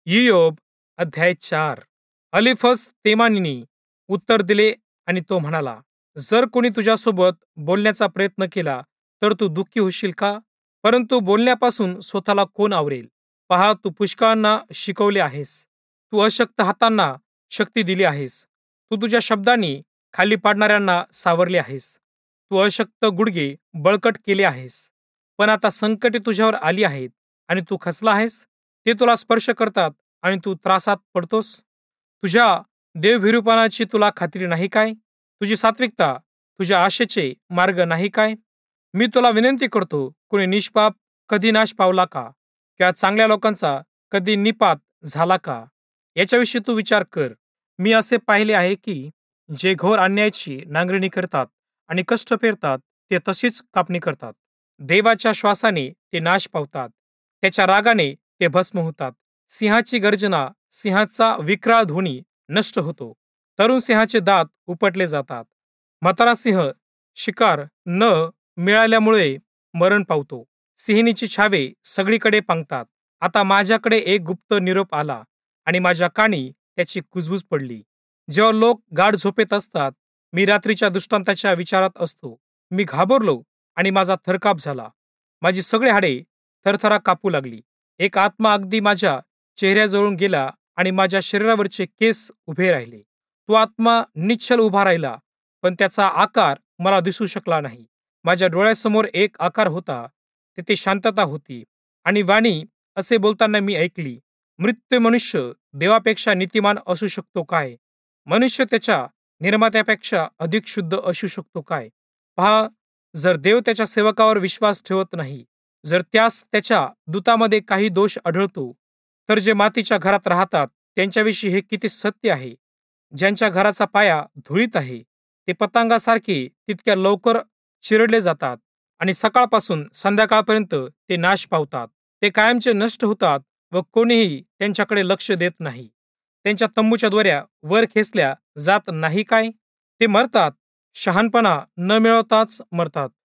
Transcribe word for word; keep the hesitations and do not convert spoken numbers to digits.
इयोब अध्याय चार. अलिफज तेमानीने उत्तर दिले आणि तो म्हणाला, जर कोणी तुझ्यासोबत बोलण्याचा प्रयत्न केला तर तू दुःखी होशील का? परंतु बोलण्यापासून स्वतःला कोण आवरेल? पहा, तू पुष्कळांना शिकवले आहेस, तू अशक्त हातांना शक्ती दिली आहेस, तू तुझ्या शब्दांनी खाली पाडणाऱ्यांना सावरले आहेस, तू अशक्त गुडघे बळकट केले आहेस. पण आता संकटे तुझ्यावर आली आहेत आणि तू खचला आहेस. ते तुला स्पर्श करतात आणि तू त्रासात पडतोस. तुझ्या देवभिरूपणाची तुला खात्री नाही काय? तुझी सात्विकता तुझ्या आशेचे मार्ग नाही काय? मी तुला विनंती करतो, कोणी निष्पाप कधी नाश पावला का? किंवा चांगल्या लोकांचा कधी निपात झाला का? याच्याविषयी तू विचार कर. मी असे पाहिले आहे की जे घोर अन्यायाची नांगरणी करतात आणि कष्ट पेरतात ते तशीच कापणी करतात. देवाच्या श्वासाने ते नाश पावतात, त्याच्या रागाने ते भस्म होतात. सिंहाची गर्जना, सिंहाचा विक्राळ ध्वनी नष्ट होतो. तरुण सिंहाचे दात उपटले जातात. म्हातारा सिंह शिकार न मिळाल्यामुळे मरण पावतो. सिंहिणीची छावे सगळीकडे पांगतात. आता माझ्याकडे एक गुप्त निरोप आला आणि माझ्या कानी त्याची कुजबूज पडली. जेव्हा लोक गाढ झोपेत असतात, मी रात्रीच्या दृष्टांताच्या विचारात असतो. मी घाबरलो आणि माझा थरकाप झाला. माझी सगळी हाडे थरथरा कापू लागली. एक आत्मा अगदी माझ्या चेहऱ्याजवळून गेला आणि माझ्या शरीरावरचे केस उभे राहिले. तो आत्मा निश्चल उभा राहिला, पण त्याचा आकार मला दिसू शकला नाही. माझ्या डोळ्यासमोर एक आकार होता, तेथे शांतता होती आणि वाणी असे बोलताना मी ऐकली, मृत्यू मनुष्य देवापेक्षा नीतिमान असू शकतो काय? मनुष्य त्याच्या निर्मात्यापेक्षा अधिक शुद्ध असू शकतो काय? पहा, जर देव त्याच्या सेवकावर विश्वास ठेवत नाही, जर त्यास त्याच्या दूतामध्ये काही दोष आढळतो, तर जे मातीच्या घरात राहतात त्यांच्याविषयी हे किती सत्य आहे. ज्यांच्या घराचा पाया धुळीत आहे, ते पतंगासारखे तितक्या लवकर चिरडले जातात आणि सकाळपासून संध्याकाळपर्यंत ते नाश पावतात. ते कायमचे नष्ट होतात व कोणीही त्यांच्याकडे लक्ष देत नाही. त्यांच्या तंबूच्या दोऱ्या वर खेचल्या जात नाही काय? ते मरतात, शहाणपणा न मिळवताच मरतात.